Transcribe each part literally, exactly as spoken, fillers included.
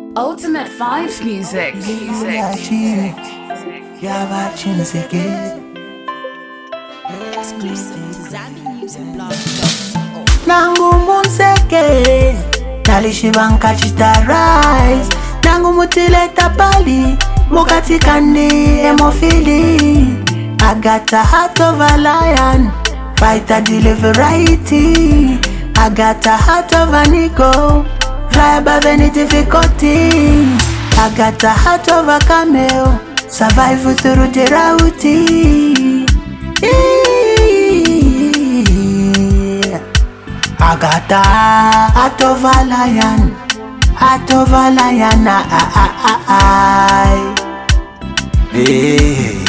Ultimate Vibes Music. Music. Exclusive to Zambi Music Blog dot com. Nangu munseke Nalishibanka chita rise Nangu mutileta pali Mukati kandi emofili I got a heart of a lion Fighter deliver righty I got a heart of an eagle Fly above any difficulty I got a heart of a camel Survive through the routy I got a heart of a lion Heart of a lion I, I, I, I. Hey.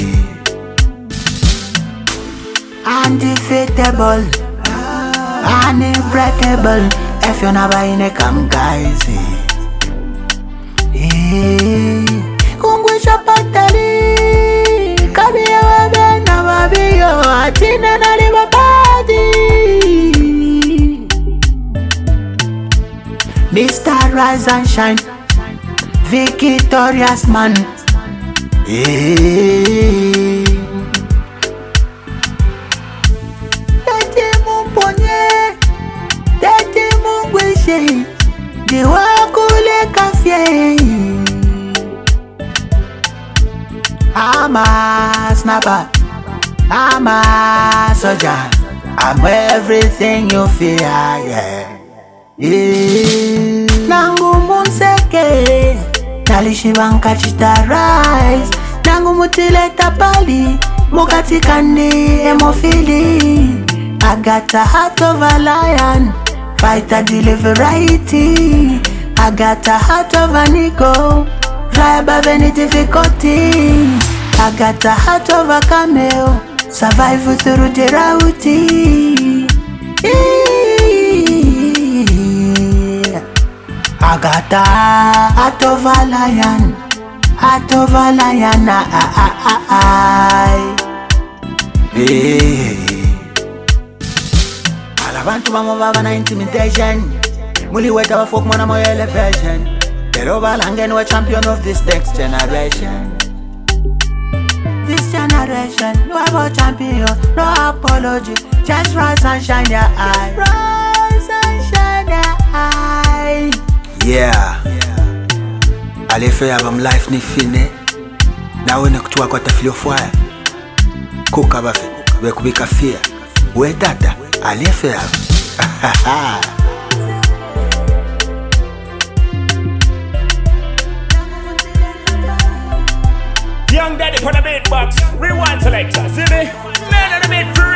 Undefeatable Unbreakable If you're not buying a come guys Hey. Kungwisha patali Kabiya wabe na wabiyo Atina na liba badi Mister Rise and Shine Victorious man Hey. Tete mumponye Tete mungwishe Diwa kule kafye I'm a snapper I'm a soldier I'm everything you fear, yeah. Yeah. Nangu munseke Nalishibanka chita rise Nangu mutileta pali Mukati kandi emofili I got a heart of a lion Fighter deliver righty I got a heart of an eagle Fly above any difficulty I got a heart of a camel Survive through the routy I got a heart of a lion Heart of a lion I, I, I, I. Hey. Alabantu mamo baba na intimidation Muli weta wa folk mwana moyo elevation Deroba langen wa champion of this next generation This generation, no about champion, no apology Just rise and shine your eye Rise and shine your eye Yeah, Alefe ya bam life ni fine Na wene kutuwa kwa tafilio fwaya Kuka bafe, we kubika fia We dada, Alefe ya Young Daddy put a beatbox, rewind selector, see me? Man on the beat,